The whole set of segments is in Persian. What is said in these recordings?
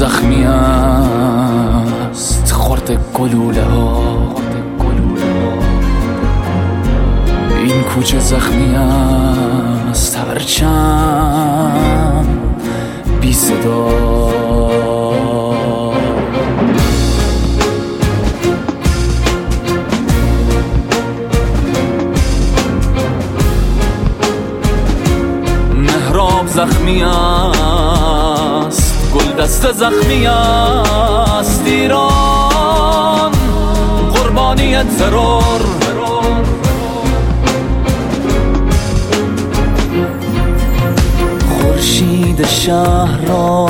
زخمی است خورد گلوله ها، این کوچه زخمی است هرچند بی صدا. مهراب زخمی است، گلدسته زخمی است، ایران قربانی ترور. خورشید شهر را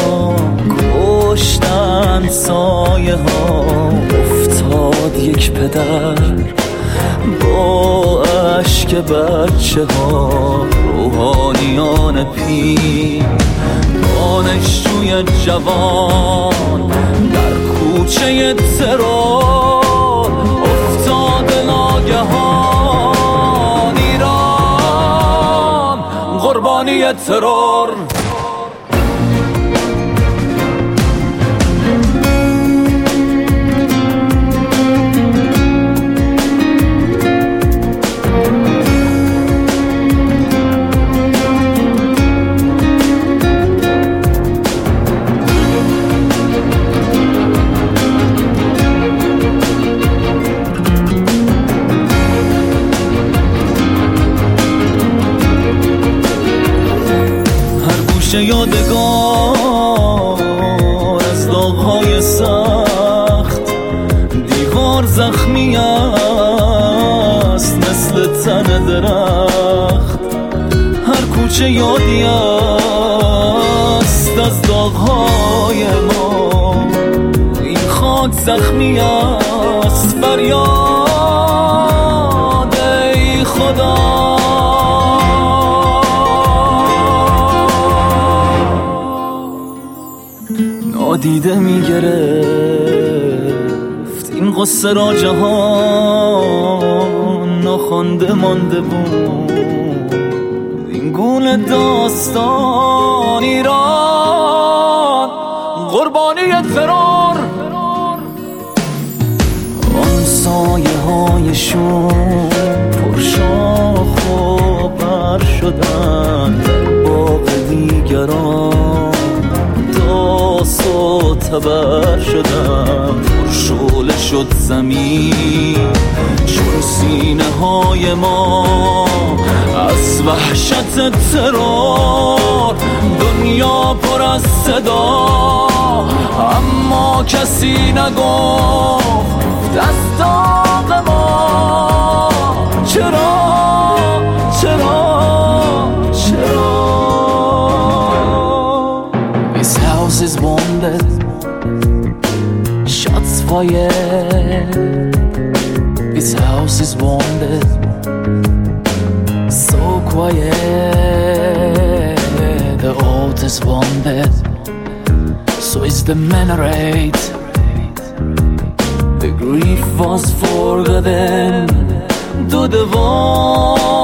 کشتند، سایه ها افتاد یک پدر با اشک بچه ها، روحانیان پیر، دانشجوی جوان در کوچه ترور افتاد ناگهان. ایران قربانی ترور. یادگار از داغ‌های سخت، دیوار زخمی است مثل تن درخت. هر کوچه یادی است از داغ‌های ما، این خاک زخمی است. فریاد ای خدا، نادیده میگرفت این قصه را جهان، ناخوانده مانده بود این گونه داستان. ایران قربانی ترور. آن سایه هایشون پرشاخ و بر شدن، باغ دیگران داس و تبر شدم. شعله شد زمین چون سینه های ما از وحشت ترور. دنیا پر از صدا اما کسی نگفت از داغ ما. چرا is wounded, shots fired. This house is wounded, so quiet. The oath is wounded, so is the minaret. The grief was forgotten to the wall.